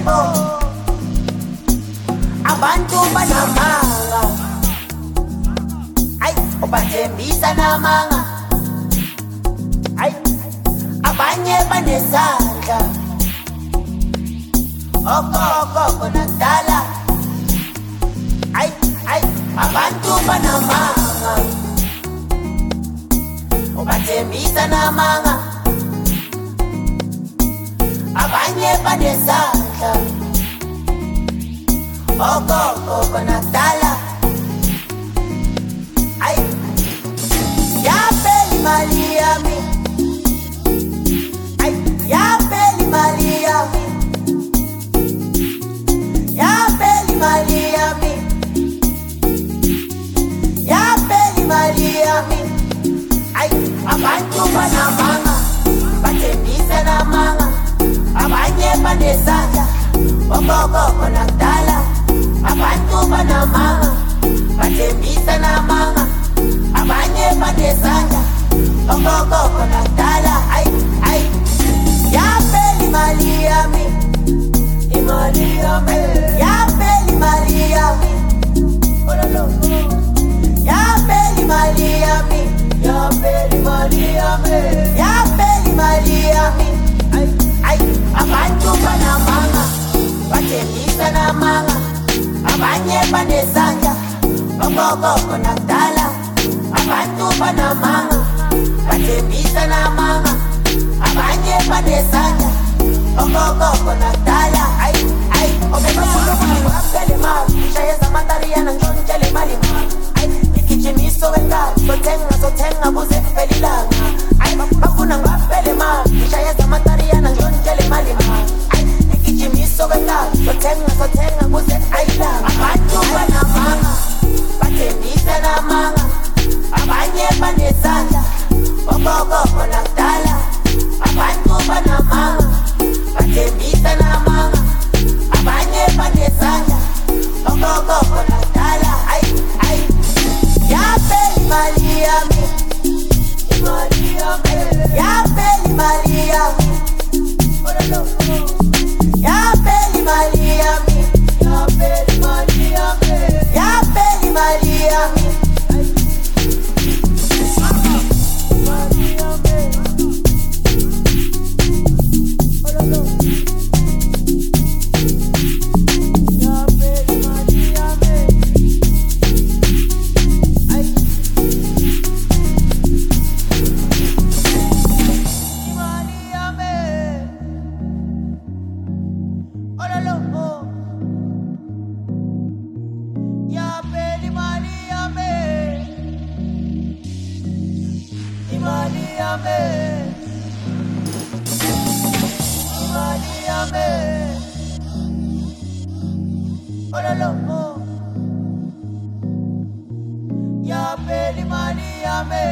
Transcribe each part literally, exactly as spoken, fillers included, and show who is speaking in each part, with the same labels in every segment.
Speaker 1: yebo abantu banamanga ay ubathembisa namanga ay abanye banesandla okoko konadala ay ay abantu banamanga ubathembisa namanga abanye banesandla okoko konadala ay yapeli mali yami ay yapeli mali yami yapeli mali yami yapeli mali yami ay abantu banamanga bathembisa namanga abanye banesandla okoko konadala abantu banamanga bathembisa namanga abanye banesandla okoko konadala ay ay yapeli mali yami imali yami yapeli mali yami ololo yapeli mali yami yapeli mali yami yapeli mali yami ay ay abantu banamanga bathembisa namanga abanye banesandla okoko konadala abantu banamanga bathembisa namanga abanye banesandla okoko konadala ay ay obebafuna ukungapele mali shayeza matariana njontshele mali ay ikijimiso wengalo sothenga sothenga kuze kuphele ilanga ay bafuna ngapele mali shayeza matariana njontshele mali ay ikijimiso wengalo sothenga sothenga kuze ayilanga abantu banamanga bathembisa namanga abanye banesandla okoko konadala abantu banamanga bathembisa namanga abanye banesandla okoko konadala ay ay yapeli mali yami imali yami yapeli mali yami ololo yapeli mali yami yapeli mali yami yapeli mali yami mali yami ololo yapeli mali yami ay mali yami ololo yapeli mali yami imali yami imali yami ololo yapeli mali yami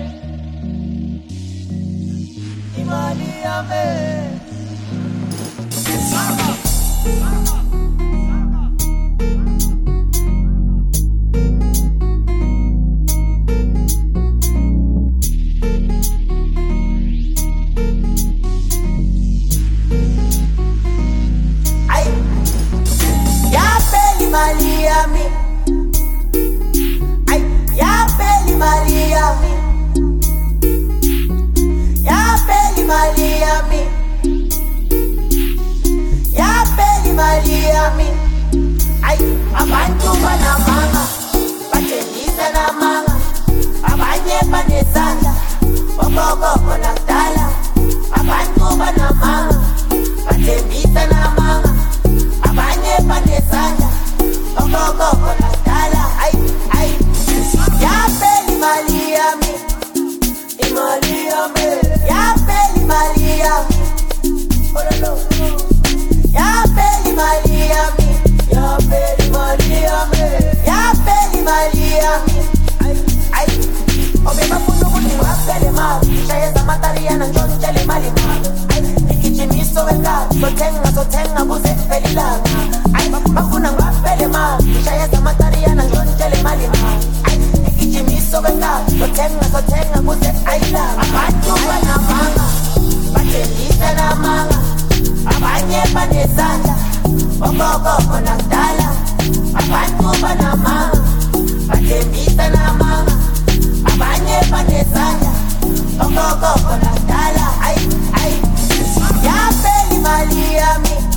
Speaker 1: imali yami ay yapeli mali yami ay yapeli mali yami yapeli mali yami yapeli mali yami ay abantu banamanga bathembisa namanga abanye banesandla okoko konadala abantu banamanga bathembisa namanga abanye banesandla okoko konadala ay ay yapeli mali yami imali yami yapeli mali yami ololo yapeli mali yami yapeli mali yami yapeli mali yami ay ay obebafuna ukuthi ngapele mali shayeza matariana njontshele mali ay ikijimiso wengalo sothenga sothenga kuze kuphele ilanga ay bafuna ngapele mali shayeza matariana njontshele mali ay ikijimiso wengalo sothenga sothenga kuze ayilanga abantu banamanga bathembisa namanga abanye banesandla ogogo nakudala abantu banamanga bathembisa namanga abanye banesandla ogogo nakudala ay ay yaphela imali yami